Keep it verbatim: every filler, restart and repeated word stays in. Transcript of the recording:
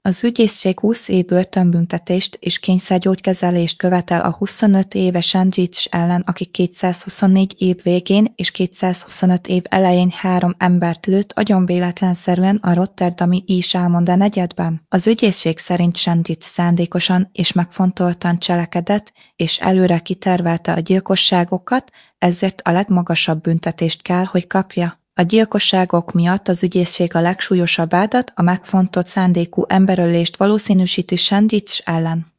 Az ügyészség húsz év börtönbüntetést és kényszergyógykezelést követel a huszonöt éves Andrić ellen, aki kétszázhuszonnégy év végén és kétszázhuszonöt év elején három embert lőtt agyonvéletlenszerűen a rotterdami Izsálmonde negyedben. Az ügyészség szerint Andrić szándékosan és megfontoltan cselekedett, és előre kitervelte a gyilkosságokat, ezért a legmagasabb büntetést kell, hogy kapja. A gyilkosságok miatt az ügyészség a legsúlyosabb vádat, a megfontolt szándékú emberölést valószínűsíti Andrić ellen.